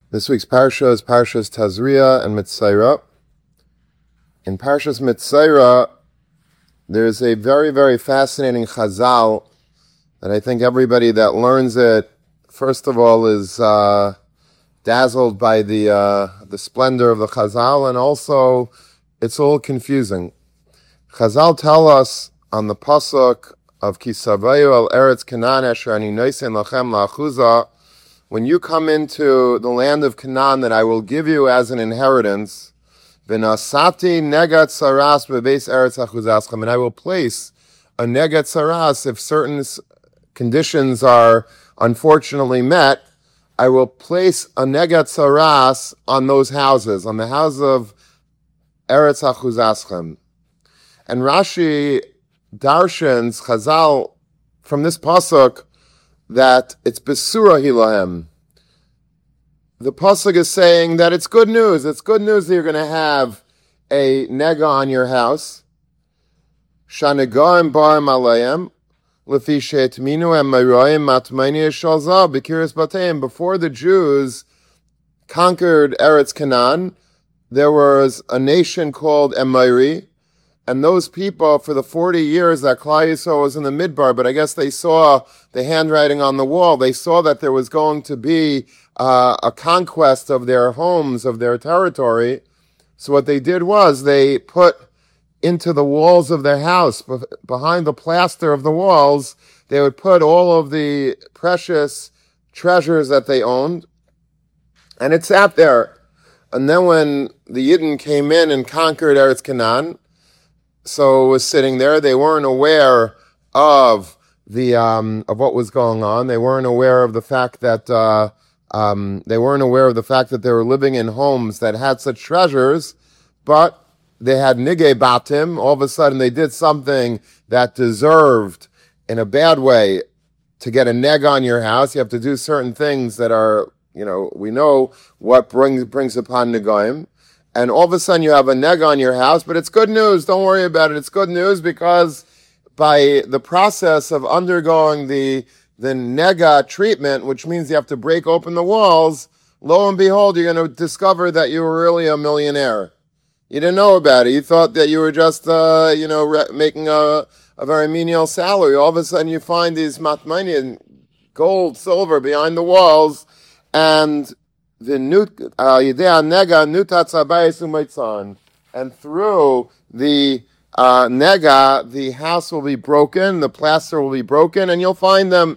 This week's parsha is Parshas Tazria and Mitzayra. In Parshas Mitzayra, there's a very, very fascinating chazal that I think everybody that learns it, first of all, is dazzled by the splendor of the chazal, and also it's a little confusing. Chazal tell us on the pasuk of Kisavayu al Eretz Canaan Asher Ani Noisen Lachem La'achuza, when you come into the land of Canaan that I will give you as an inheritance, v'nasati negat saras bebeis eretz achuzaschem, and I will place a negat saras if certain conditions are unfortunately met. I will place a negat saras on those houses, on the house of eretz achuzaschem. And Rashi darshans Chazal from this pasuk that it's Besura Hilahem. The pasuk is saying that it's good news. It's good news that you're going to have a nega on your house. Shanegaim barim alayim lefi she'etminu em mayroim matmani shalza b'kiris bateim. Before the Jews conquered Eretz Canaan, there was a nation called Emiri. And those people, for the 40 years that Klal Yisrael was in the Midbar, but I guess they saw the handwriting on the wall. They saw that there was going to be a conquest of their homes, of their territory. So what they did was they put into the walls of their house, behind the plaster of the walls, they would put all of the precious treasures that they owned. And it sat there. And then when the Yidden came in and conquered Eretz Canaan, so it was sitting there. They weren't aware of the of what was going on. They weren't aware of the fact that they were living in homes that had such treasures, but they had nigei batim. All of a sudden, they did something that deserved, in a bad way, to get a neg on your house. You have to do certain things that are, we know what brings upon negoim. And all of a sudden you have a neg on your house, but it's good news. Don't worry about it. It's good news because by the process of undergoing the nega treatment, which means you have to break open the walls, lo and behold, you're going to discover that you were really a millionaire. You didn't know about it. You thought that you were just, making a very menial salary. All of a sudden you find these matmanian, gold, silver behind the walls, and and through the nega, the house will be broken, the plaster will be broken, and you'll find them.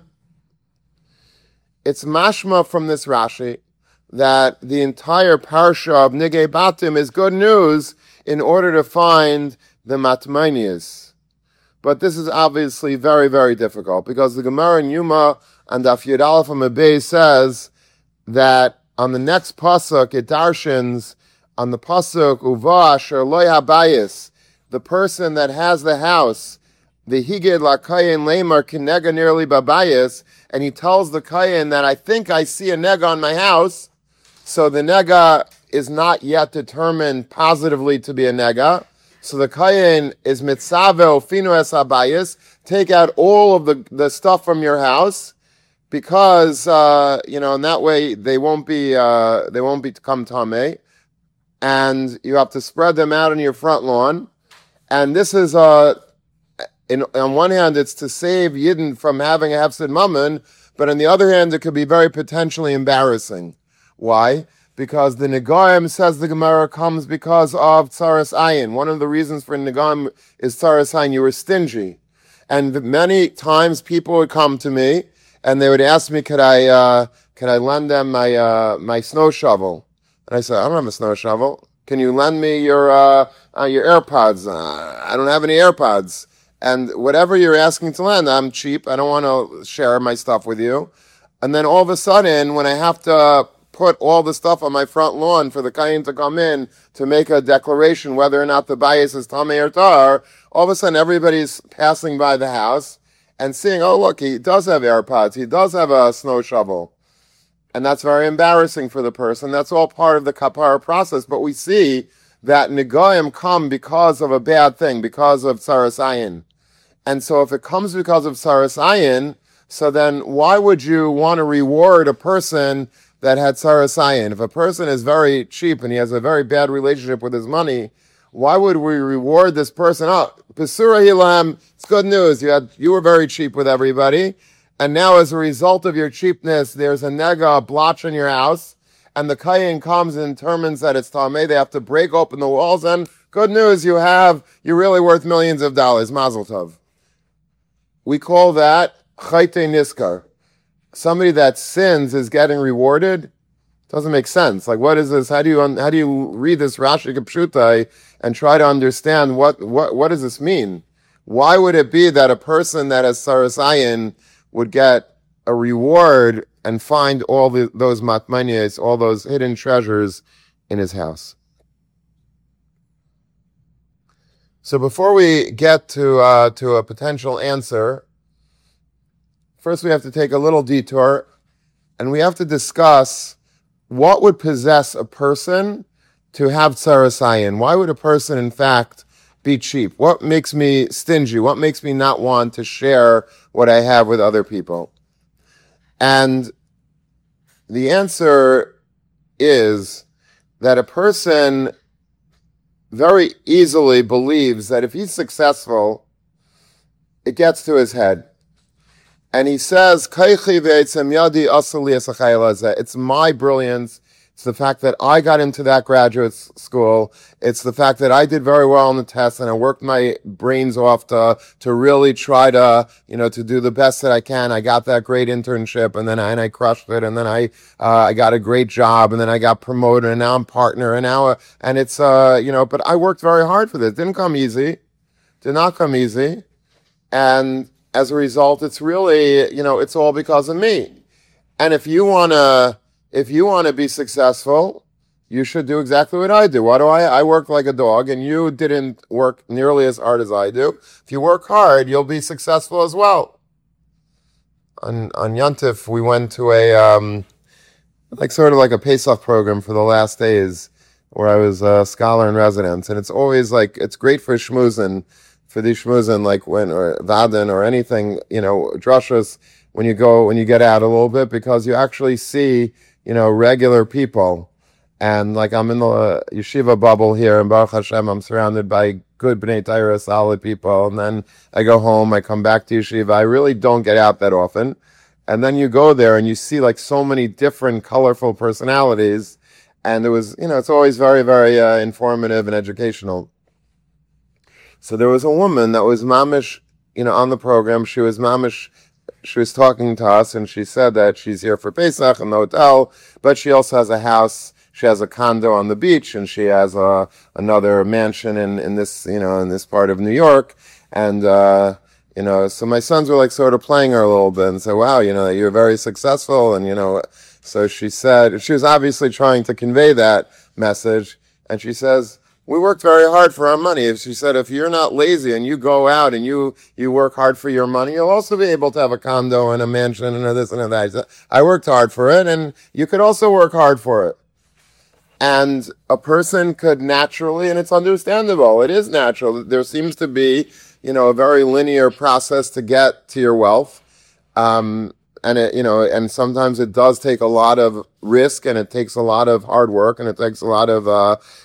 It's mashma from this Rashi that the entire parsha of Nigei Batim is good news in order to find the matmanias. But this is obviously very, very difficult because the Gemara in Yuma and Daf Yud Aleph Amud Beis says that on the next pasuk, it darshans on the pasuk uva asher lo habayis, the person that has the house, the higid la kayin lemar kinega nearly babayis, and he tells the kayin that I think I see a nega on my house. So the nega is not yet determined positively to be a nega. So the kayin is mitzavel finu es habayis, take out all of the stuff from your house, because in that way they won't become tamei, and you have to spread them out on your front lawn. And this is on one hand it's to save Yidden from having a hefsed mammon, but on the other hand it could be very potentially embarrassing. Why? Because the negaim, says the Gemara, comes because of tsaras ayin. One of the reasons for negaim is tsaras ayin. You were stingy, and many times people would come to me and they would ask me, could I lend them my snow shovel? And I said, I don't have a snow shovel. Can you lend me your AirPods? I don't have any AirPods. And whatever you're asking to lend, I'm cheap. I don't want to share my stuff with you. And then all of a sudden, when I have to put all the stuff on my front lawn for the kayin to come in to make a declaration whether or not the bayis is tamei or tar, all of a sudden everybody's passing by the house and seeing, oh, look, he does have AirPods, he does have a snow shovel. And that's very embarrassing for the person. That's all part of the kapara process. But we see that negoim come because of a bad thing, because of tsaras ayin. And so if it comes because of tsaras ayin, so then why would you want to reward a person that had sarasayin. If a person is very cheap and he has a very bad relationship with his money, why would we reward this person? Oh, Pesura Hilam, it's good news. You were very cheap with everybody. And now as a result of your cheapness, there's a nega, a blotch in your house. And the kayin comes and determines that it's tameh. They have to break open the walls. And good news, you're really worth millions of dollars. Mazel tov. We call that chayte niskar. Somebody that sins is getting rewarded. Doesn't make sense. Like, what is this? How do you read this Rashi Kipshutai and try to understand what does this mean? Why would it be that a person that has sarasayin would get a reward and find all those matmanyas, all those hidden treasures in his house? So before we get to a potential answer, first we have to take a little detour, and we have to discuss what would possess a person to have sarasayin. Why would a person, in fact, be cheap? What makes me stingy? What makes me not want to share what I have with other people? And the answer is that a person very easily believes that if he's successful, it gets to his head. And he says, it's my brilliance. It's the fact that I got into that graduate school. It's the fact that I did very well on the test and I worked my brains off to really try to do the best that I can. I got that great internship and then I crushed it. And then I got a great job and then I got promoted and now I'm partner and it's, but I worked very hard for this. It didn't come easy. Did not come easy. And as a result, it's really, it's all because of me. And if you want to be successful, you should do exactly what I do. What do I work like a dog, and you didn't work nearly as hard as I do. If you work hard, you'll be successful as well. On Yontif, we went to a, sort of like a Pesach program for the last days, where I was a scholar in residence. And it's always it's great for shmuzin, or Vaden or anything, drushas, when you get out a little bit, because you actually see, regular people. And I'm in the yeshiva bubble here, and Baruch Hashem, I'm surrounded by good B'nai Torah, solid people. And then I go home, I come back to yeshiva. I really don't get out that often. And then you go there and you see so many different colorful personalities. And it was, it's always very, very informative and educational. So there was a woman that was mamish, on the program. She was mamish. She was talking to us, and she said that she's here for Pesach in the hotel, but she also has a house. She has a condo on the beach, and she has another mansion in this, in this part of New York. And so my sons were sort of playing her a little bit and said, "Wow, you're very successful." And so she said, she was obviously trying to convey that message, and she says, "We worked very hard for our money." She said, if you're not lazy and you go out and you work hard for your money, you'll also be able to have a condo and a mansion and this and that. Said, I worked hard for it, and you could also work hard for it. And a person could naturally, and it's understandable, it is natural, there seems to be, a very linear process to get to your wealth. And and sometimes it does take a lot of risk, and it takes a lot of hard work, and it takes a lot of,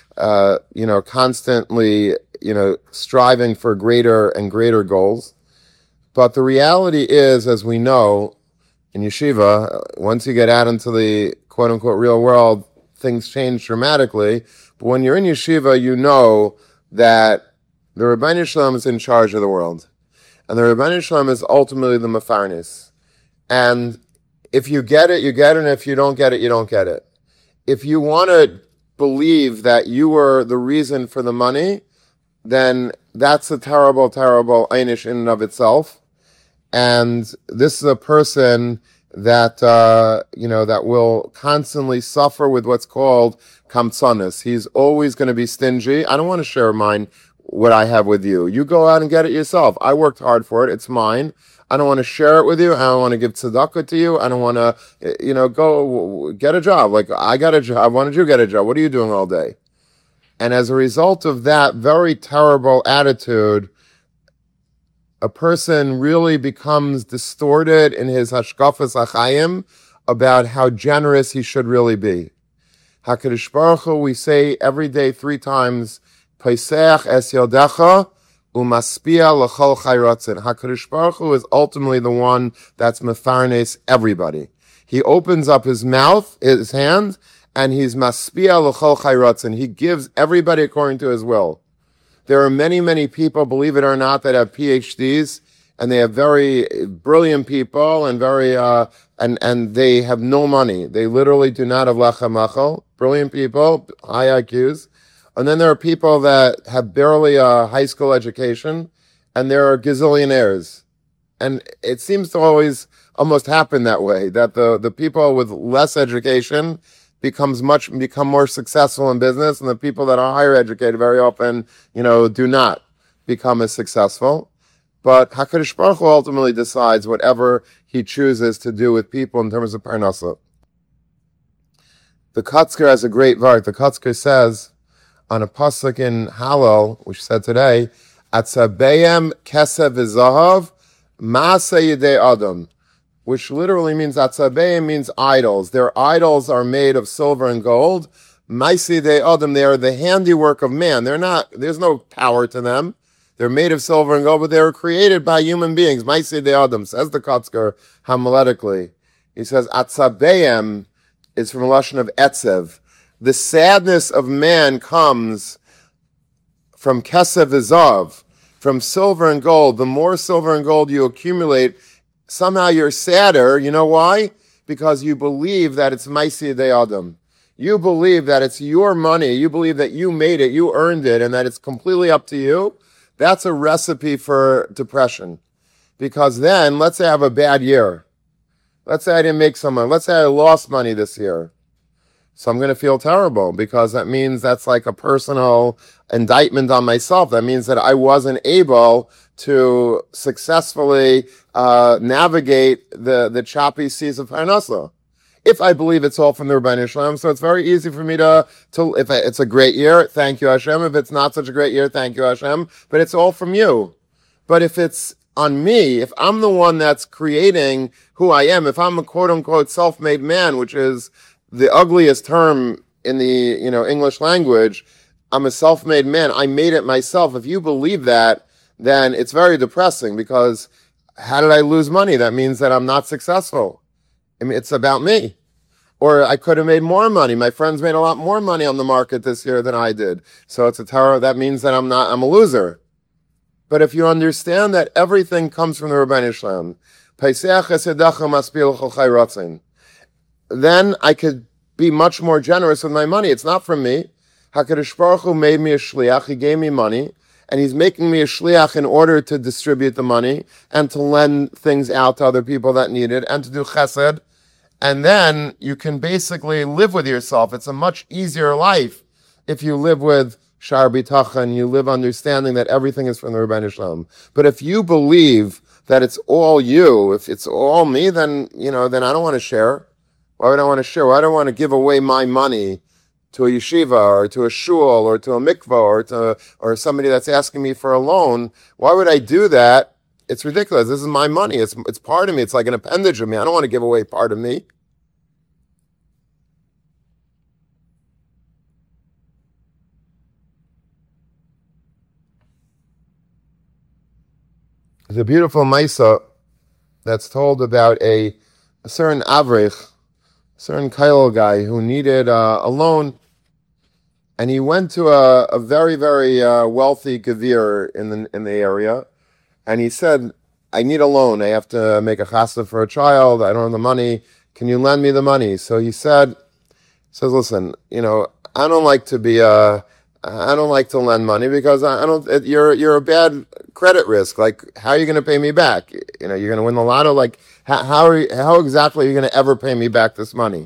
constantly, striving for greater and greater goals. But the reality is, as we know, in yeshiva, once you get out into the quote-unquote real world, things change dramatically. But when you're in yeshiva, you know that the Rebbeinu Shalom is in charge of the world. And the Rebbeinu Shalom is ultimately the Mefarnis. And if you get it, you get it, and if you don't get it, you don't get it. If you want to believe that you were the reason for the money, then that's a terrible, terrible einish in and of itself. And this is a person that, that will constantly suffer with what's called kamtsanis. He's always going to be stingy. I don't want to share what I have with you. You go out and get it yourself. I worked hard for it. It's mine. I don't want to share it with you. I don't want to give tzedakah to you. I don't want to, go get a job. I got a job. Why don't you get a job? What are you doing all day? And as a result of that very terrible attitude, a person really becomes distorted in his hashkafas achayim about how generous he should really be. HaKadosh Baruch Hu, we say every day 3 times, Paisach es yodecha umaspia l'chol chayrotzin. HaKadosh Baruch Hu is ultimately the one that's mefarnes everybody. He opens up his mouth, his hand, and he's maspia l'chol chayrotzin. He gives everybody according to his will. There are many, many people, believe it or not, that have PhDs, and they have very brilliant people and very and they have no money. They literally do not have lechem machal. Brilliant people, high IQs. And then there are people that have barely a high school education, and there are gazillionaires. And it seems to always almost happen that way, that the people with less education become more successful in business, and the people that are higher educated very often, do not become as successful. But HaKadosh Baruch Hu ultimately decides whatever he chooses to do with people in terms of parnasa. The Kotzker has a great vart. The Kotzker says on a pasuk in Hallel, which said today, Atzabeyem kesev v'zahav ma'aseh yedei adam, which literally means Atzabeyem means idols. Their idols are made of silver and gold. Ma'aseh yedei adam, they are the handiwork of man. There's no power to them. They're made of silver and gold, but they were created by human beings. Ma'aseh yedei adam, says the Kotzker homiletically. He says Atzabeyem is from a lashon of etzev. The sadness of man comes from kesev v'zav, from silver and gold. The more silver and gold you accumulate, somehow you're sadder. You know why? Because you believe that it's ma'aseh yedei adam. You believe that it's your money. You believe that you made it, you earned it, and that it's completely up to you. That's a recipe for depression. Because then, let's say I have a bad year. Let's say I didn't make some money. Let's say I lost money this year. So I'm going to feel terrible, because that means that's like a personal indictment on myself. That means that I wasn't able to successfully navigate the choppy seas of parnasa. If I believe it's all from the Rebbeinu Shalom, so it's very easy for me to if it's a great year, thank you Hashem. If it's not such a great year, thank you Hashem. But it's all from you. But if it's on me, if I'm the one that's creating who I am, if I'm a quote-unquote self-made man, which is the ugliest term in the English language, I'm a self-made man, I made it myself. If you believe that, then it's very depressing, because how did I lose money? That means that I'm not successful. I mean, it's about me. Or I could have made more money. My friends made a lot more money on the market this year than I did. So it's a terror. That means that I'm a loser. But if you understand that everything comes from the Rebbeinu Shalom, then I could be much more generous with my money. It's not from me. HaKadosh Baruch Hu made me a shliach. He gave me money, and he's making me a shliach in order to distribute the money and to lend things out to other people that need it and to do chesed. And then you can basically live with yourself. It's a much easier life if you live with Shar B'tachon, you live understanding that everything is from the Rebbeinu Shalom. But if you believe that it's all you, if it's all me, then then I don't want to share. Why would I want to share? Why do I want to give away my money to a yeshiva or to a shul or to a mikvah or somebody that's asking me for a loan? Why would I do that? It's ridiculous. This is my money. It's part of me. It's like an appendage of me. I don't want to give away part of me. There's a beautiful Maisa that's told about a certain Avrich, a certain Kail guy who needed a loan, and he went to a very, very wealthy Gavir in the area, and he said, I need a loan. I have to make a chassid for a child. I don't have the money. Can you lend me the money? So he says, listen, I don't like to lend money because you're a bad credit risk. Like, how are you going to pay me back? You're going to win the lotto. Like, how exactly are you going to ever pay me back this money?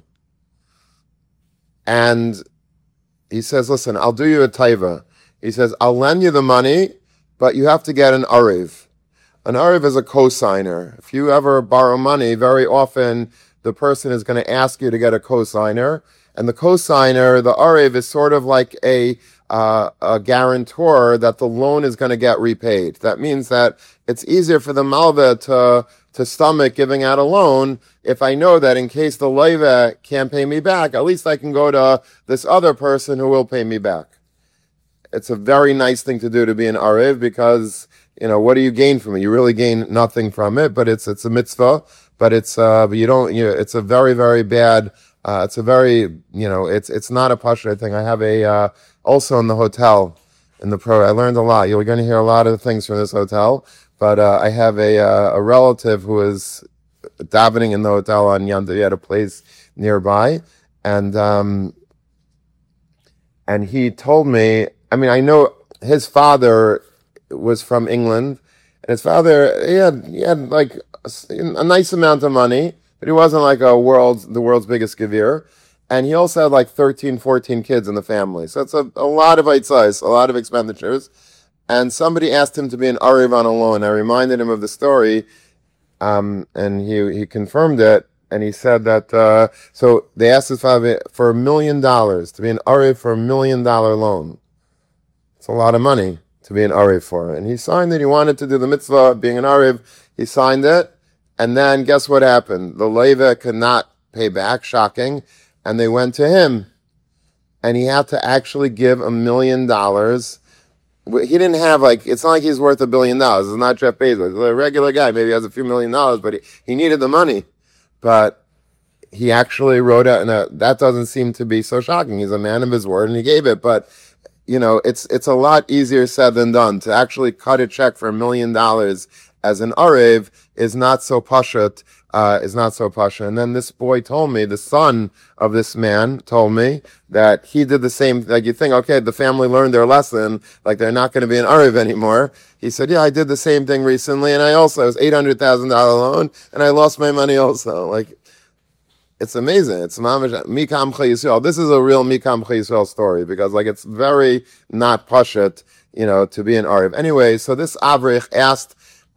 And he says, listen, I'll do you a taiva. He says, I'll lend you the money, but you have to get an ariv. An ariv is a cosigner. If you ever borrow money, very often the person is going to ask you to get a cosigner. And the cosigner, the ariv, is sort of like a guarantor that the loan is going to get repaid. That means that it's easier for the malva to stomach giving out a loan if I know that in case the loiva can't pay me back, at least I can go to this other person who will pay me back. It's a very nice thing to do to be an Arev because, what do you gain from it? You really gain nothing from it, but it's a mitzvah, but it's a very, very bad, it's a very, it's not a Pasha thing. I have also in the hotel, I learned a lot. You're going to hear a lot of things from this hotel, but I have a relative who is davening in the hotel on Yom Tov. He had a place nearby, and he told me, I know his father was from England, and his father, he had like a nice amount of money, but he wasn't like the world's biggest gevir. And he also had like 13, 14 kids in the family. So it's a lot of size, a lot of expenditures. And somebody asked him to be an Arev on a loan. I reminded him of the story, and he confirmed it. And he said that, so they asked his father for $1 million, to be an Arev for $1 million loan. It's a lot of money to be an Arev for. And he signed it. He wanted to do the mitzvah of being an Arev. He signed it. And then guess what happened? The Leva could not pay back, shocking. And they went to him. And he had to actually give $1 million. He didn't have it's not like he's worth $1 billion. It's not Jeff Bezos. He's a regular guy. Maybe he has a few $1 million, but he needed the money. But he actually wrote out, and that doesn't seem to be so shocking. He's a man of his word and he gave it. But, it's a lot easier said than done. To actually cut a check for $1 million as an Arev is not so pashut, And then this boy told me, the son of this man told me that he did the same, you think, okay, the family learned their lesson, they're not going to be an Arev anymore. He said, yeah, I did the same thing recently, and it was $800,000 loan, and I lost my money also. It's amazing. It's Mamish Mikam Yisrael. This is a real Mikam Yisrael story, because it's very not pashut, to be an Arev. Anyway, so this Avrich asked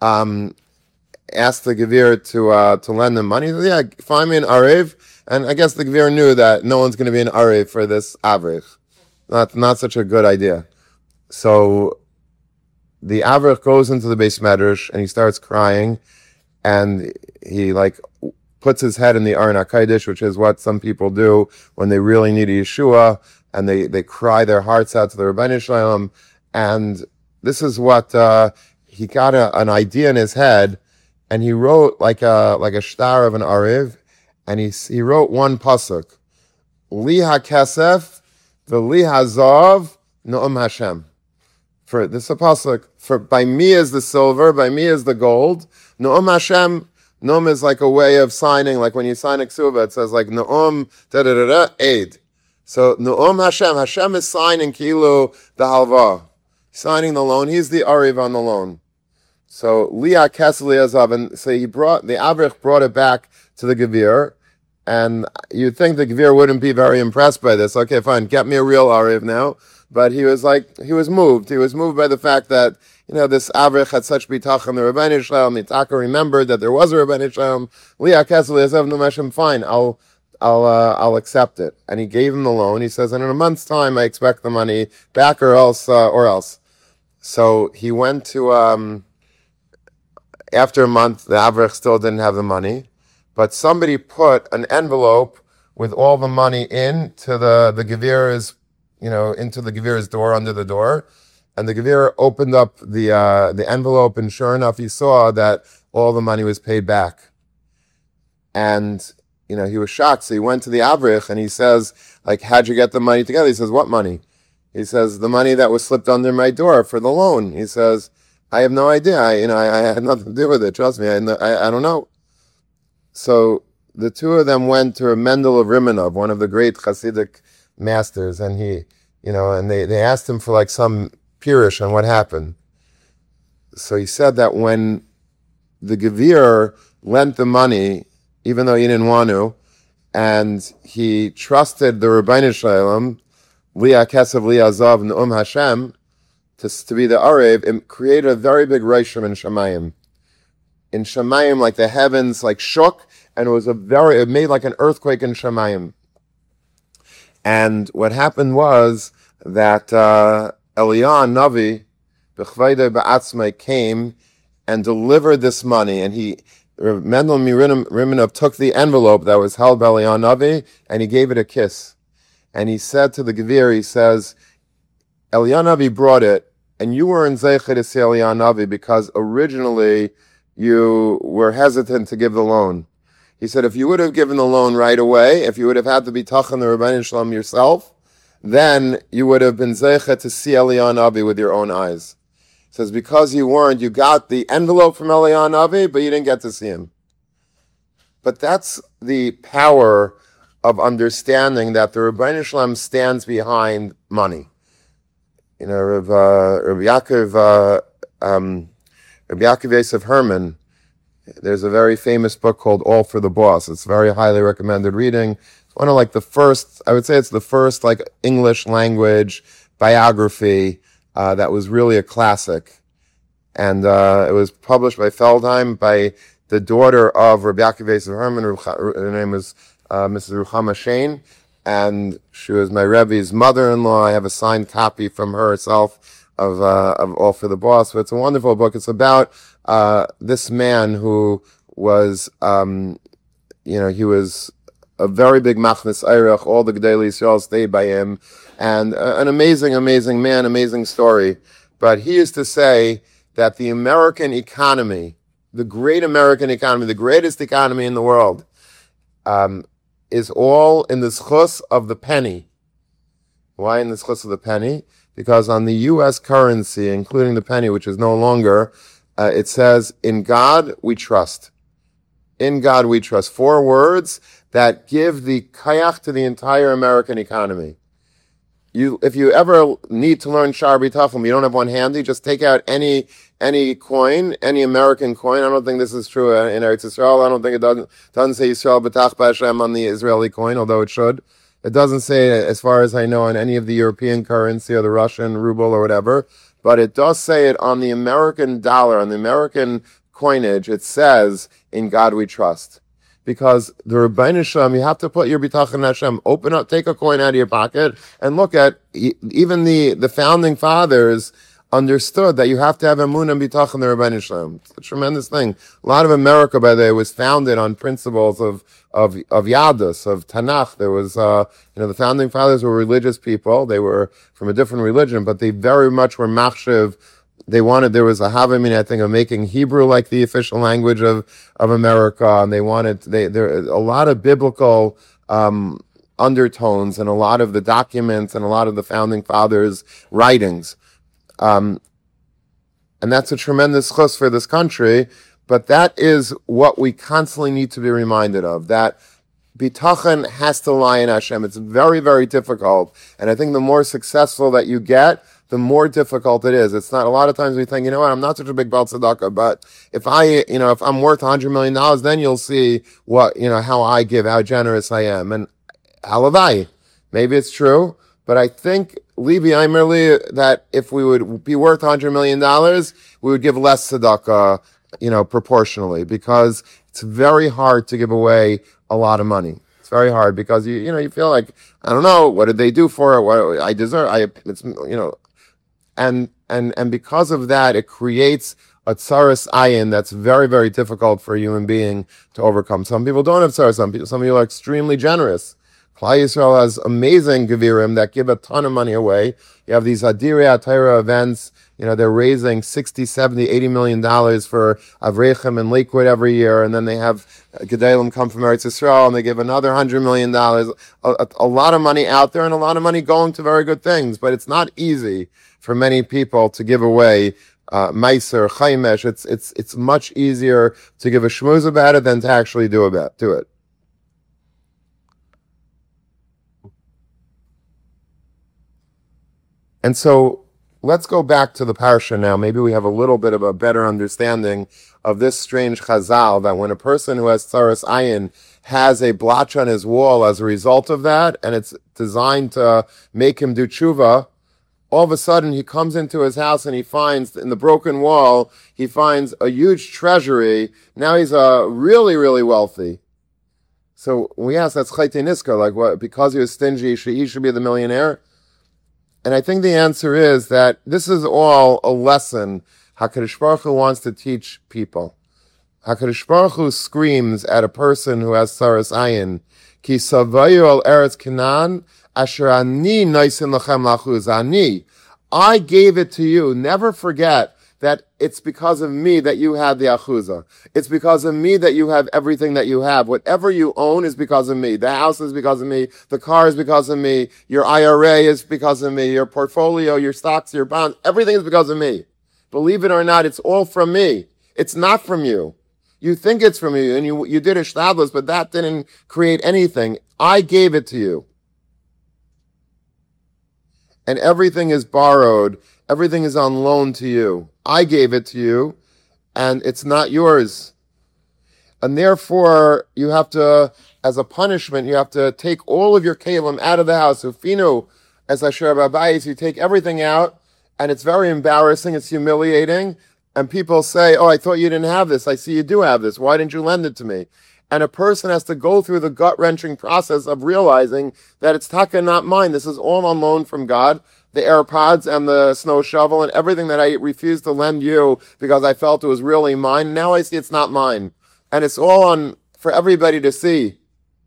the Gevir to lend him money. He said, yeah, find me an Arev. And I guess the Gevir knew that no one's going to be an Arev for this Avrich. Not such a good idea. So the Avrich goes into the Beis Medrash and he starts crying, and he puts his head in the Aron HaKodesh, which is what some people do when they really need a Yeshua, and they cry their hearts out to the Rebbeinu Shalom. And this is what he got an idea in his head, and he wrote like a shtar of an Arev, and he wrote one pasuk: Li HaKesef v'li HaZav No'am Hashem. For this is a pasuk. For by me is the silver, by me is the gold. No'am Hashem. No'am is like a way of signing, like when you sign a ksuva, it says No'am da da da da aid. So No'am Hashem is signing kilu the halva, signing the loan. He's the Arev on the loan. So Liya Kesel Liyazav, and so the Avrich brought it back to the Gevir, and you'd think the Gevir wouldn't be very impressed by this. Okay, fine, get me a real Arev now. But he was moved. He was moved by the fact that, this Avrich had such bitachon, the Rebbeinu Shalom, Nitaka remembered that there was a Rebbeinu Shalom. Liya Kesel Liyazav no Meshem, fine, I'll accept it. And he gave him the loan. He says, and in a month's time, I expect the money back or else. So he went to, after a month, the Avrich still didn't have the money, but somebody put an envelope with all the money into the Gevir's, into the Gevir's door, under the door, and the Gevir opened up the envelope, and sure enough, he saw that all the money was paid back. And, he was shocked, so he went to the Avrich, and he says, how'd you get the money together? He says, what money? He says, the money that was slipped under my door for the loan. He says, I have no idea. I had nothing to do with it. Trust me. I don't know. So the two of them went to Mendel of Rimanov, one of the great Hasidic masters, and they asked him for some pirush on what happened. So he said that when the Gevir lent the money, even though he didn't want to, and he trusted the Rebbeinu Shalom, Liya Kesev Liya Zav No'am Hashem, to be the Arev, it created a very big reishim in Shemayim. In Shemayim, the heavens shook, and it made like an earthquake in Shemayim. And what happened was that Eliyahu Navi, B'chvayde Ba'atzmai, came and delivered this money, and he Mendel Rimanov took the envelope that was held by Eliyahu Navi and he gave it a kiss. And he said to the Gevir, he says, Eliyahu Navi brought it, and you were in Zeicha to see Eliyahu Navi because originally you were hesitant to give the loan. He said, if you would have given the loan right away, if you would have had to be Tachan the Rebbeinu Shalom yourself, then you would have been Zeicha to see Eliyahu Navi with your own eyes. He says, because you weren't, you got the envelope from Eliyahu Navi, but you didn't get to see him. But that's the power of understanding that the Rebbeinu Shalom stands behind money. You know, Rabbi Yaakov Yosef Herman, there's a very famous book called All for the Boss. It's very highly recommended reading. It's one of like the first, I would say it's the first like English language biography that was really a classic. And it was published by Feldheim by the daughter of Rabbi Yaakov Yosef Herman. Her name was Mrs. Ruchama Shane, and she was my Rebbe's mother-in-law. I have a signed copy from her herself of All for the Boss. But it's a wonderful book. It's about this man who was, he was a very big Machnas Eirach. All the Gedolei Yisrael stayed by him, and an amazing, amazing man, amazing story. But he used to say that the American economy, the great American economy, the greatest economy in the world, is all in the schus of the penny. Why in the schus of the penny? Because on the U.S. currency, including the penny, which is no longer, it says, in God we trust. In God we trust. 4 words that give the kayach to the entire American economy. If you ever need to learn Sha'ar B'Tachon, you don't have one handy, just take out any coin, any American coin. I don't think this is true in Eretz Yisrael. I don't think it doesn't say Yisrael B'Tach B'Hashem on the Israeli coin, although it should. It doesn't say, as far as I know, on any of the European currency or the Russian ruble or whatever, but it does say it on the American dollar, on the American coinage. It says, in God we trust. Because the Rebbeinu Shalom, you have to put your B'Tachon Hashem, open up, take a coin out of your pocket, and look at, even the founding fathers understood that you have to have Emunah and B'Tachon the Rebbeinu Shalom. It's a tremendous thing. A lot of America, by the way, was founded on principles of Yadus, of Tanakh. There was, the founding fathers were religious people. They were from a different religion, but they very much were machshev. There was a havamina, I think, of making Hebrew like the official language of America, and there a lot of biblical undertones in a lot of the documents and a lot of the founding fathers' writings. And that's a tremendous chus for this country, but that is what we constantly need to be reminded of, that B'Tachon has to lie in Hashem. It's very, very difficult, and I think the more successful that you get, the more difficult it is. It's not, a lot of times we think, you know what, I'm not such a big Baal Tzedakah, but if I'm worth $100 million, then you'll see how I give, how generous I am. And halavai, maybe it's true, but I think, Libi Aimerli, that if we would be worth $100 million, we would give less tzedakah, proportionally, because it's very hard to give away a lot of money. It's very hard because you feel like, I don't know, what did they do for it? What I deserve, and because of that, it creates a tsaras ayin that's very, very difficult for a human being to overcome. Some people don't have tsaras. Some people are extremely generous. Klal Yisrael has amazing gevirim that give a ton of money away. You have these Adirei HaTorah events. They're raising $60, $70, $80 million for Avrechem in Lakewood every year, and then they have Gedalim come from Eretz Yisrael, and they give another $100 million. A lot of money out there, and a lot of money going to very good things, but it's not easy for many people to give away Meiser, Chaimesh. It's much easier to give a shmuz about it than to actually do it. And so let's go back to the parsha now. Maybe we have a little bit of a better understanding of this strange chazal, that when a person who has tsaras ayin has a blotch on his wall as a result of that, and it's designed to make him do tshuva, all of a sudden he comes into his house and he finds, in the broken wall, he finds a huge treasury. Now he's really, really wealthy. So we ask, that's chayte niska, like what, because he was stingy, he should be the millionaire? And I think the answer is that this is all a lesson HaKadosh Baruch Hu wants to teach people. HaKadosh Baruch Hu screams at a person who has Saras Ayin, Ki savayu al Eretz Canaan, asher ani noisin lachem lachuz ani. I gave it to you. Never forget that it's because of me that you have the achuzah. It's because of me that you have everything that you have. Whatever you own is because of me. The house is because of me. The car is because of me. Your IRA is because of me. Your portfolio, your stocks, your bonds, everything is because of me. Believe it or not, it's all from me. It's not from you. You think it's from you, and you did a shtadlus, but that didn't create anything. I gave it to you. And everything is borrowed. Everything is on loan to you. I gave it to you, and it's not yours. And therefore, you have to, as a punishment, you have to take all of your kalim out of the house. Ufinu, as Asher Babayis, you take everything out, and it's very embarrassing, it's humiliating, and people say, oh, I thought you didn't have this. I see you do have this. Why didn't you lend it to me? And a person has to go through the gut-wrenching process of realizing that it's taka, not mine. This is all on loan from God. The AirPods and the snow shovel and everything that I refused to lend you because I felt it was really mine. Now I see it's not mine. And it's all on for everybody to see.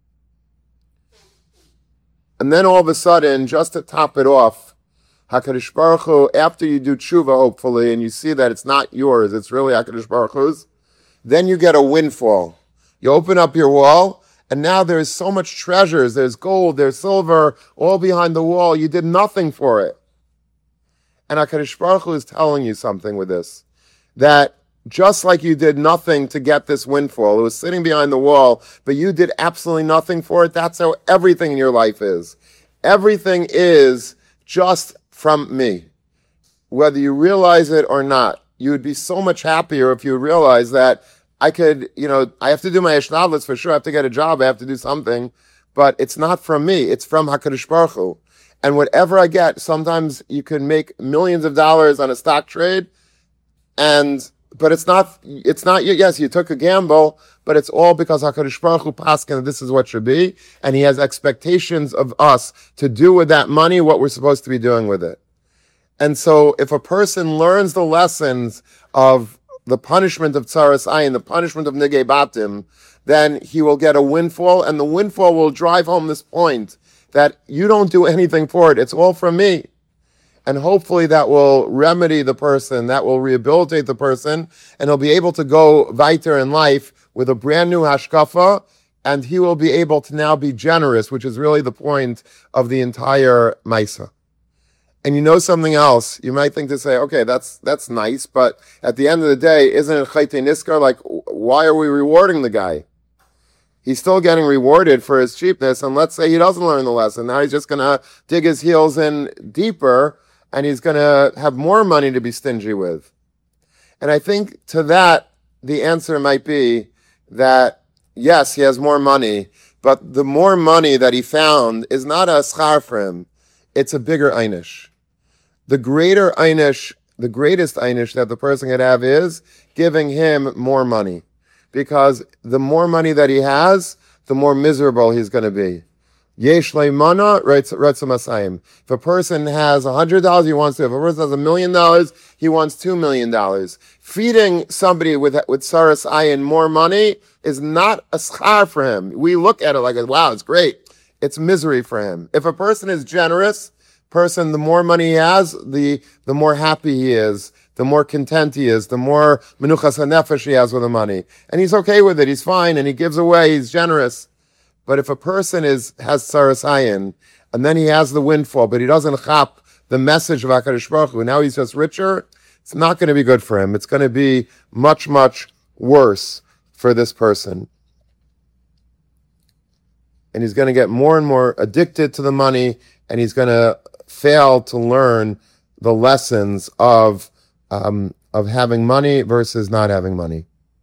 And then all of a sudden, just to top it off, HaKadosh Baruch Hu, after you do tshuva, hopefully, and you see that it's not yours, it's really HaKadosh Baruch Hu's, then you get a windfall. You open up your wall, and now there's so much treasures. There's gold, there's silver, all behind the wall. You did nothing for it. And HaKadosh Baruch Hu is telling you something with this, that just like you did nothing to get this windfall, it was sitting behind the wall, but you did absolutely nothing for it. That's how everything in your life is. Everything is just from me. Whether you realize it or not, you would be so much happier if you realize that I could, I have to do my ishnadlitz for sure. I have to get a job. I have to do something, but it's not from me. It's from HaKadosh Baruch Hu. And whatever I get, sometimes you can make millions of dollars on a stock trade, but it's not, yes, you took a gamble, but it's all because HaKadosh Baruch Hu paskin, this is what should be, and he has expectations of us to do with that money what we're supposed to be doing with it. And so if a person learns the lessons of the punishment of Tsaras Ayin, the punishment of Nigei Batim, then he will get a windfall, and the windfall will drive home this point that you don't do anything for it. It's all from me. And hopefully that will remedy the person, that will rehabilitate the person, and he'll be able to go weiter in life with a brand new hashkafa, and he will be able to now be generous, which is really the point of the entire Maisa. And you know something else, you might think to say, okay, that's nice, but at the end of the day, isn't it chayte niskar? Like, why are we rewarding the guy? He's still getting rewarded for his cheapness, and let's say he doesn't learn the lesson. Now he's just going to dig his heels in deeper, and he's going to have more money to be stingy with. And I think to that, the answer might be that, yes, he has more money, but the more money that he found is not a schar for him. It's a bigger einish. The greater einish, the greatest einish that the person could have is giving him more money. Because the more money that he has, the more miserable he's going to be. Yesh leimana retzum asayim. If a person has $100, he wants to. If a person has $1 million, he wants $2 million. Feeding somebody with Saras Ayin more money is not a schar for him. We look at it like, wow, it's great. It's misery for him. If a person is generous, the more money he has, the more happy he is, the more content he is, the more menuchas hanefesh he has with the money. And he's okay with it, he's fine, and he gives away, he's generous. But if a person has Saras Ayin, and then he has the windfall, but he doesn't chap the message of HaKadosh Baruch Hu, now he's just richer, it's not going to be good for him. It's going to be much, much worse for this person. And he's going to get more and more addicted to the money, and he's going to fail to learn the lessons of having money versus not having money.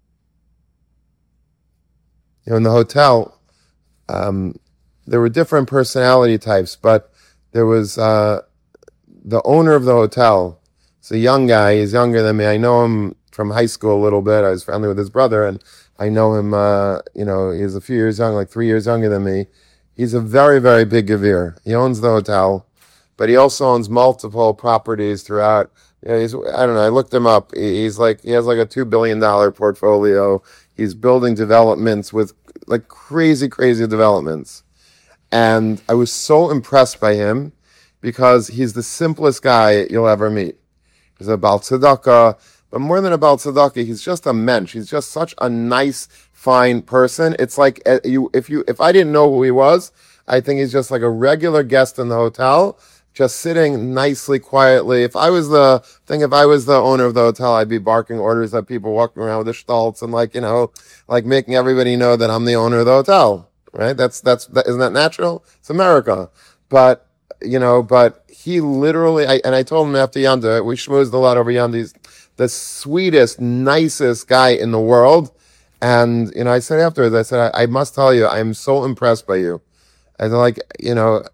In the hotel, there were different personality types, but there was the owner of the hotel. It's a young guy. He's younger than me. I know him from high school a little bit. I was friendly with his brother, and I know him, he's a few years young, like 3 years younger than me. He's a very, very big gevir. He owns the hotel, but he also owns multiple properties throughout. I don't know, I looked him up. He has like a $2 billion portfolio. He's building developments with like crazy, crazy developments. And I was so impressed by him because he's the simplest guy you'll ever meet. He's a Baal Tzedakah, but more than a Baal Tzedakah, he's just a mensch. He's just such a nice, fine person. It's like if I didn't know who he was, I think he's just like a regular guest in the hotel, just sitting nicely, quietly. If I was the owner of the hotel, I'd be barking orders at people walking around with the staltz and like making everybody know that I'm the owner of the hotel. Right? Isn't that natural? It's America. But he literally, I told him after Yanda, we schmoozed a lot over Yanda. He's the sweetest, nicest guy in the world. And, I said afterwards, I must tell you, I'm so impressed by you. I like, you are,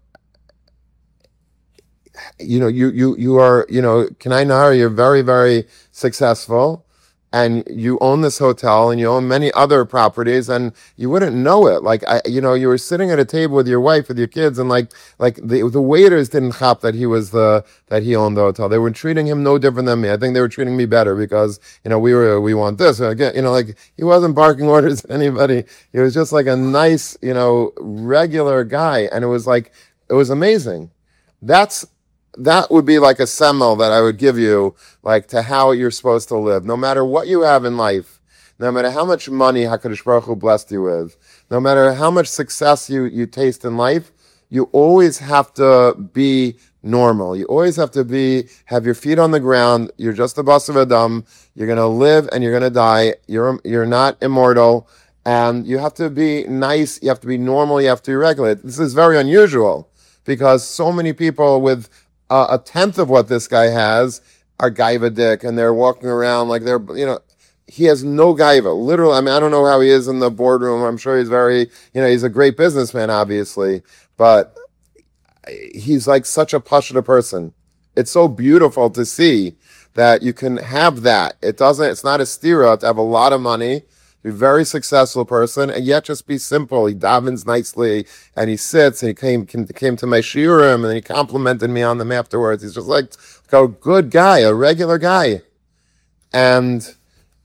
Kanai Nahar, you're very, very successful. And you own this hotel and you own many other properties and you wouldn't know it. Like, you were sitting at a table with your wife, with your kids, and like the waiters didn't cop that he owned the hotel. They were treating him no different than me. I think they were treating me better because, we want this. Again, like he wasn't barking orders at anybody. He was just like a nice, regular guy. And it was amazing. That would be like a semel that I would give you, like to how you're supposed to live. No matter what you have in life, no matter how much money HaKadosh Baruch Hu blessed you with, no matter how much success you taste in life, you always have to be normal. You always have to have your feet on the ground. You're just a bas of Adam. You're going to live and you're going to die. You're not immortal. And you have to be nice. You have to be normal. You have to be regular. This is very unusual because so many people with a tenth of what this guy has are gaiva and they're walking around like they're, he has no gaiva. Literally, I don't know how he is in the boardroom. I'm sure he's very, he's a great businessman, obviously, but he's like such a pashta person. It's so beautiful to see that you can have that. It's not a stira to have a lot of money, be a very successful person, and yet just be simple. He davens nicely, and he sits, and he came to my shiurim, and then he complimented me on them afterwards. He's just like a good guy, a regular guy. And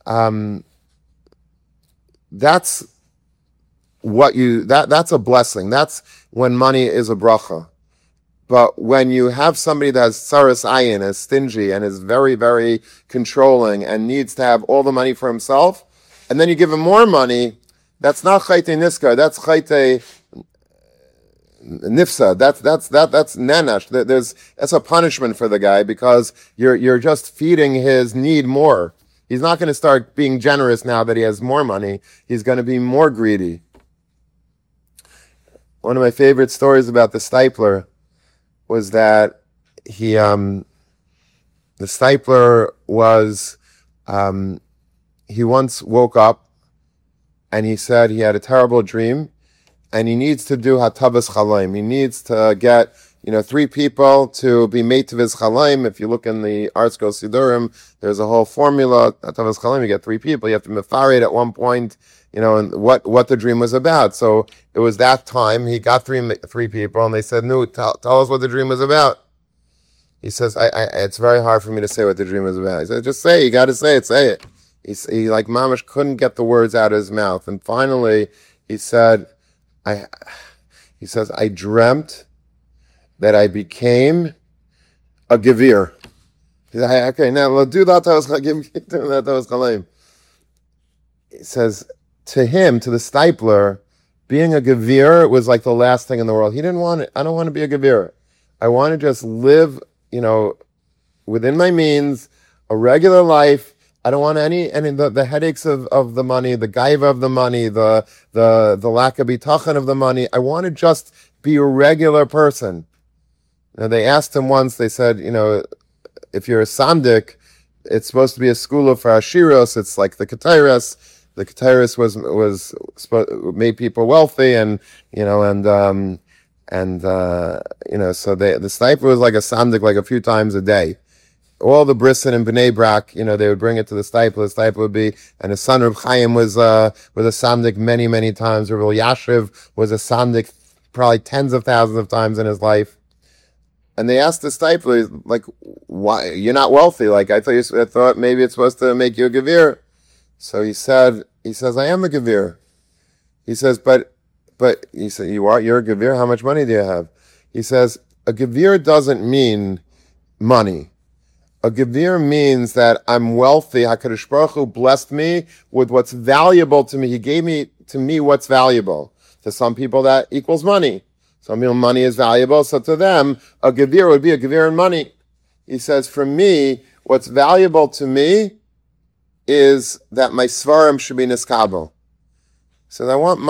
that's that's a blessing. That's when money is a bracha. But when you have somebody that has tsaras ayin, is stingy, and is very, very controlling, and needs to have all the money for himself, and then you give him more money, that's not chayte niska, that's chayte nifsa, that's nenash. That's a punishment for the guy because you're just feeding his need more. He's not going to start being generous now that he has more money. He's going to be more greedy. One of my favorite stories about the Stipler was that the Stipler was, he once woke up and he said he had a terrible dream and he needs to do hatavas chalaim. He needs to get, 3 people to be mate of his chalaim. If you look in the Artsco Sidurim, there's a whole formula. Hatavas chalaim, you get 3 people. You have to mefared at one point, and what the dream was about. So it was that time he got three people and they said, no, tell us what the dream was about. He says, it's very hard for me to say what the dream was about. He said, just say it. You got to say it. He like Mamash couldn't get the words out of his mouth. And finally, he said, I dreamt that I became a gevir. He said, okay, now we'll do that. He says, to him, to the Stipler, being a gevir was like the last thing in the world. He didn't want it. I don't want to be a gevir. I want to just live, within my means, a regular life. I don't want any the headaches of the money, the gaiva of the money, the lack of bitachon of the money. I want to just be a regular person. They asked him once, they said, if you're a sandik, it's supposed to be a school for ashiros. It's like the Ketairos. The Ketairos was made people wealthy and so the Stipler was like a sandik like a few times a day. All the brisson and Bnei Brak, they would bring it to the Stipler. The Stipler would be, and his son Reb Chaim was a sandik many, many times. Reb Yashiv was a sandik probably tens of thousands of times in his life. And they asked the Stipler, like, why? You're not wealthy. Like, I thought maybe it's supposed to make you a gevir. So he said, He says, I am a Gevir. He says, but he said, you're a Gevir? How much money do you have? He says, a Gevir doesn't mean money. A Gevir means that I'm wealthy. HaKadosh Baruch Hu blessed me with what's valuable to me. He gave to me what's valuable. To some people that equals money. Some people money is valuable, so to them, a Gevir would be a Gevir in money. He says, for me, what's valuable to me is that my Svarim should be Niskabel. He says, I want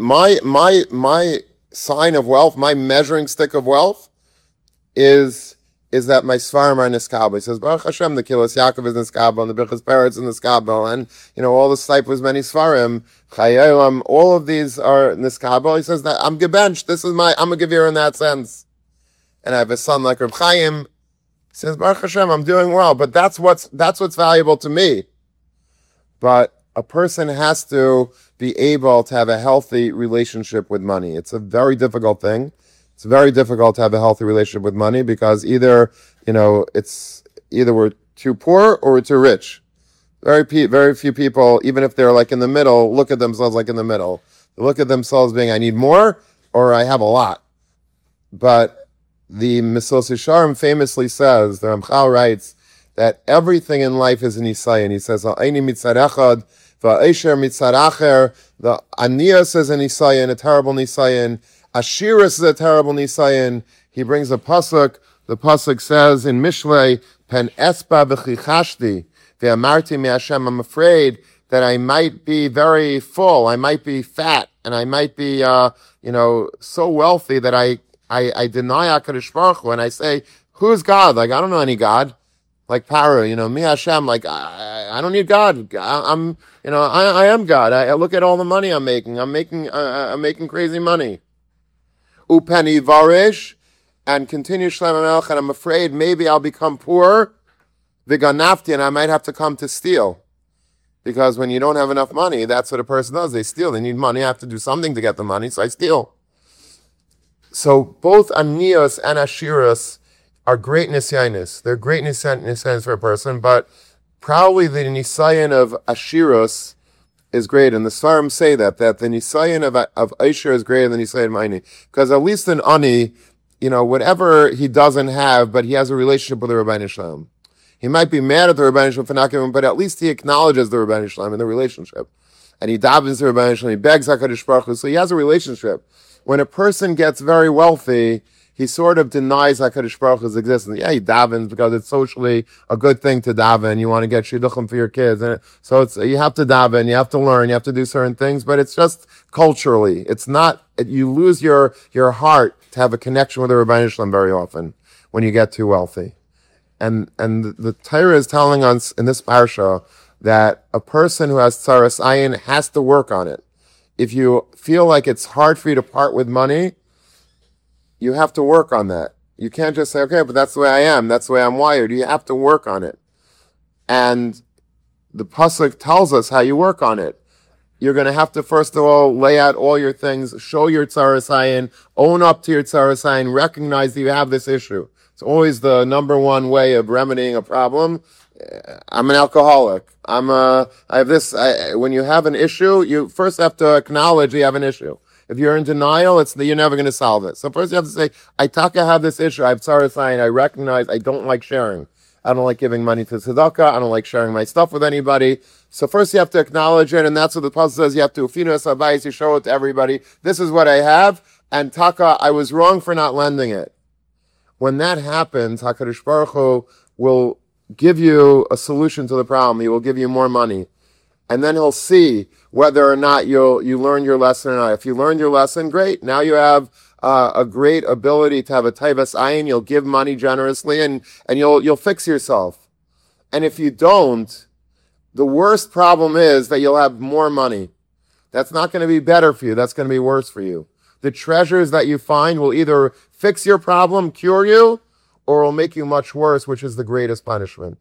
my sign of wealth, my measuring stick of wealth is that my Svarim are Niskabel. He says, Baruch Hashem, the Kilos Yaakov is Niskabel, and the Birchas Peretz is Niskabel, and, all the Sipos, many Svarim, Chayelim, all of these are Niskabel. He says that I'm gebenched. I'm a Gevir in that sense. And I have a son like Reb Chaim. He says, Baruch Hashem, I'm doing well, but that's what's valuable to me. But a person has to be able to have a healthy relationship with money. It's a very difficult thing. It's very difficult to have a healthy relationship with money because either we're too poor or we're too rich. Very few people, even if they're like in the middle, look at themselves like in the middle. They look at themselves being, I need more or I have a lot. But the Mesos Yesharim famously says, the Ramchal writes, that everything in life is an Isayin. He says, Ha'eini mitzad echad, va'esher mitzad acher. The Anias is an Isayin, a terrible Nisayin. Ashiris is a terrible Nisayin. He brings a pasuk. The pasuk says in Mishlei, Pen espa v'chichashti, ve'amarti mi Hashem, I'm afraid that I might be very full, I might be fat, and I might be, so wealthy that I deny HaKadosh Baruch Hu, and I say, who's God? Like, I don't know any God. Like Paro, me Hashem, like, I don't need God. I am God. I look at all the money I'm making. I'm making crazy money. Upeni varish, and continue Shlomo Melech, and I'm afraid maybe I'll become poor. Viganafti, and I might have to come to steal. Because when you don't have enough money, that's what a person does. They steal. They need money. I have to do something to get the money, so I steal. So both Anios and Ashiras are great nisyanis. They're great nisyanis for a person, but probably the nisayan of Ashiros is great. And the Svarim say that the nisayan of Asher is greater than nisayan of Aini. Because at least in Ani, whatever he doesn't have, but he has a relationship with the Rabbeinu Shalom. He might be mad at the Rabbeinu Shalom for not giving him, but at least he acknowledges the Rabbeinu Shalom in the relationship. And he davens the Rabbeinu Shalom, he begs HaKadosh Baruch Hu, so he has a relationship. When a person gets very wealthy, he sort of denies HaKadosh Baruch Hu's existence. Yeah, he davens because it's socially a good thing to daven. You want to get shidduchim for your kids. And so you have to daven, you have to learn, you have to do certain things, but it's just culturally. It's not, you lose your heart to have a connection with the Rebbeinu Shalom very often when you get too wealthy. And the Torah is telling us in this parsha that a person who has tzaras ayin has to work on it. If you feel like it's hard for you to part with money, you have to work on that. You can't just say, okay, but that's the way I am. That's the way I'm wired. You have to work on it. And the pasuk tells us how you work on it. You're going to have to, first of all, lay out all your things, show your tzaras ayin, own up to your tzaras ayin, recognize that you have this issue. It's always the number one way of remedying a problem. I'm an alcoholic. I have this. When you have an issue, you first have to acknowledge you have an issue. If you're in denial, you're never going to solve it. So first you have to say, I have this issue. I have tzaras ayin. I recognize I don't like sharing. I don't like giving money to tzedakah. I don't like sharing my stuff with anybody. So first you have to acknowledge it, and that's what the pasuk says. You have to ufinos habayis. You show it to everybody. This is what I have, and taka, I was wrong for not lending it. When that happens, HaKadosh Baruch Hu will give you a solution to the problem. He will give you more money. And then he'll see whether or not you learn your lesson or not. If you learned your lesson, great. Now you have a great ability to have a taivas ayin. You'll give money generously and you'll fix yourself. And if you don't, the worst problem is that you'll have more money. That's not going to be better for you. That's going to be worse for you. The treasures that you find will either fix your problem, cure you, or will make you much worse, which is the greatest punishment.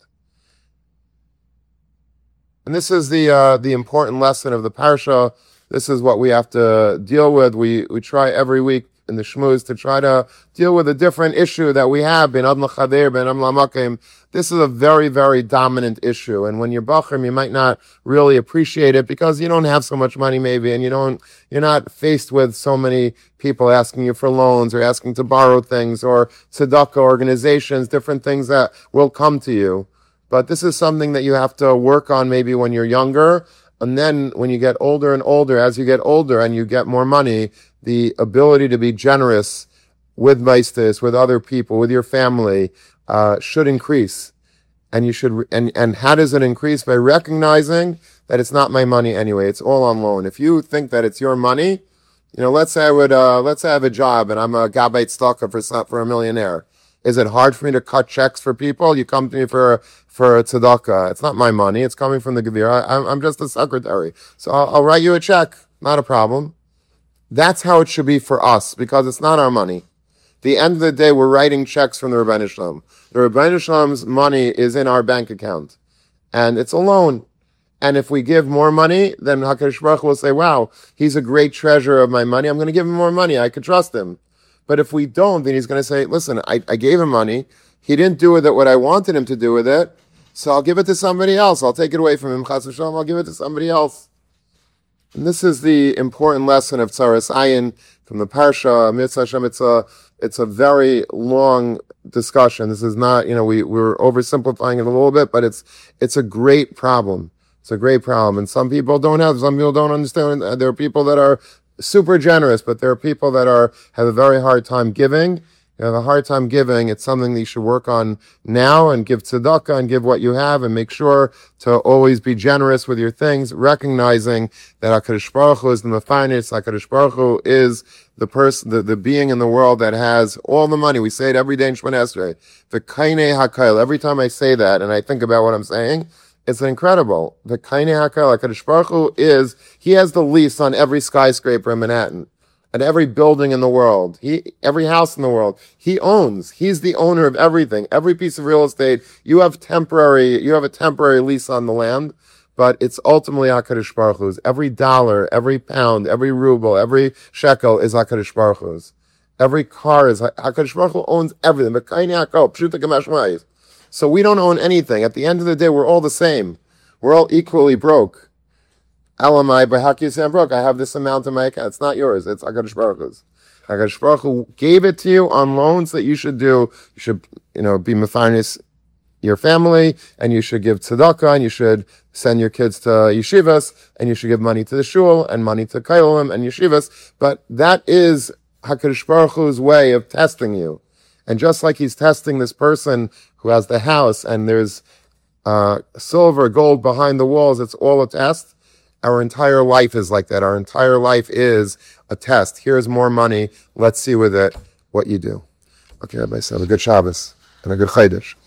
And this is the important lesson of the parsha. This is what we have to deal with. We try every week in the shmuz to try to deal with a different issue that we have, ben Adam Chader, ben Adam Lamakim. This is a very, very dominant issue. And when you're Bachrim, you might not really appreciate it because you don't have so much money maybe, and you're not faced with so many people asking you for loans or asking to borrow things or tzedakah organizations, different things that will come to you. But this is something that you have to work on maybe when you're younger. And then when you get older and older, as you get older and you get more money, the ability to be generous with maistis, with other people, with your family, should increase. And you should, and how does it increase? By recognizing that it's not my money anyway. It's all on loan. If you think that it's your money, let's say let's say I have a job and I'm a gabait stalker for a millionaire. Is it hard for me to cut checks for people? You come to me for a tzedakah. It's not my money. It's coming from the Gevira. I'm just a secretary. So I'll write you a check. Not a problem. That's how it should be for us because it's not our money. At the end of the day, we're writing checks from the Rebbeinu Shalom. The Rebbeinu Shalom's money is in our bank account. And it's a loan. And if we give more money, then HaKadosh Baruch Hu will say, wow, he's a great treasurer of my money. I'm going to give him more money. I could trust him. But if we don't, then he's going to say, listen, I gave him money. He didn't do with it what I wanted him to do with it. So I'll give it to somebody else. I'll take it away from him. Chas v'shalom, I'll give it to somebody else. And this is the important lesson of Tzaras Ayin from the Parsha. Mitzvah Hashem, it's a very long discussion. This is not, we're oversimplifying it a little bit, but it's a great problem. It's a great problem. And some people don't understand. There are people that are super generous, but there are people that have a very hard time giving. You have a hard time giving. It's something that you should work on now and give tzedakah and give what you have and make sure to always be generous with your things, recognizing that HaKadosh Baruch Hu is the mefarnes. HaKadosh Baruch Hu is the person, the being in the world that has all the money. We say it every day in Shemona Esrei. V'kainei hakayil. Every time I say that and I think about what I'm saying, it's incredible. The Kainei HaKayil, HaKadosh Baruch Hu he has the lease on every skyscraper in Manhattan, and every building in the world, every house in the world, he owns. He's the owner of everything. Every piece of real estate, you have a temporary lease on the land, but it's ultimately HaKadosh Baruch Hu's. Every dollar, every pound, every ruble, every shekel is HaKadosh Baruch Hu's. Every car is, HaKadosh Baruch Hu owns everything. The Kainei HaKayil, Pshuta K'mashmayis. So we don't own anything. At the end of the day, we're all the same. We're all equally broke. Elamai, by Hakis and broke. I have this amount in my account. It's not yours. It's HaKadosh Baruch Hu's. HaKadosh Baruch Hu gave it to you on loans that you should do. You should, be mefarnes your family, and you should give tzedakah, and you should send your kids to yeshivas, and you should give money to the shul, and money to kailim and yeshivas. But that is HaKadosh Baruch Hu's way of testing you. And just like he's testing this person who has the house and there's silver, gold behind the walls, it's all a test. Our entire life is like that. Our entire life is a test. Here's more money. Let's see with it what you do. Okay, Rabbi, so have a good Shabbos and a good Chodesh.